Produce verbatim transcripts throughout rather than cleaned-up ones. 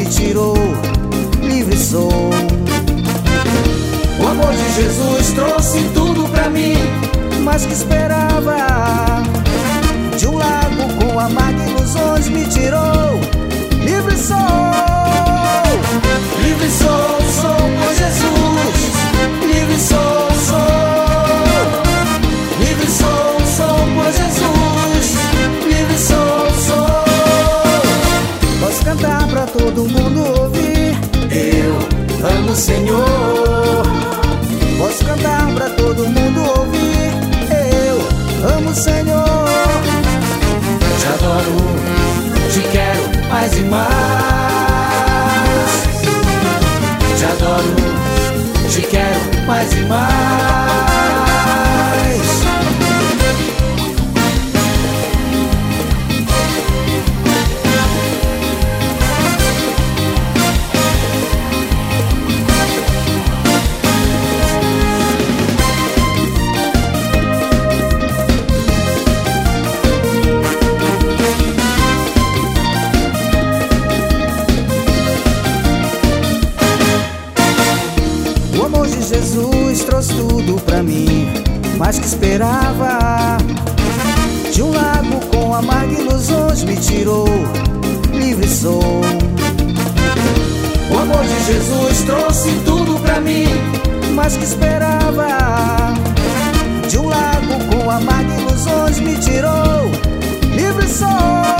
tirou, livre sou. O amor de Jesus trouxe tudo pra mim, mas que esperava. De um lago com amarga ilusões me tirou, livre sou. Livre sou, sou por Jesus. Livre sou, sou. Livre sou, sou por Jesus. Livre sou, sou. Posso cantar pra todo mundo ouvir, eu amo o Senhor. Posso cantar pra todo mundo ouvir, eu amo o Senhor. Te adoro, te quero mais e mais. Te adoro, te quero mais e mais. O amor de Jesus trouxe tudo pra mim, mas que esperava. De um lago com amarga ilusões me tirou, livre sou. O amor de Jesus trouxe tudo pra mim, mas que esperava. De um lago com amarga ilusões me tirou, livre sou.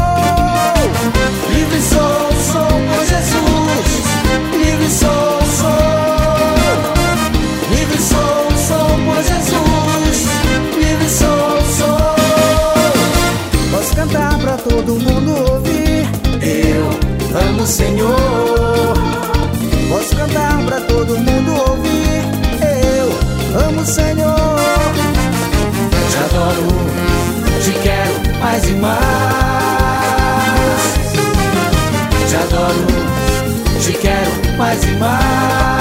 livre sou, sou por Jesus. Livre sou, sou. Livre sou, sou por Jesus. Livre sou, sou. Posso cantar pra todo mundo ouvir, eu amo o Senhor. posso cantar pra todo mundo ouvir, eu amo o Senhor. Te adoro, te quero mais e mais. Te adoro, te quero mais e mais.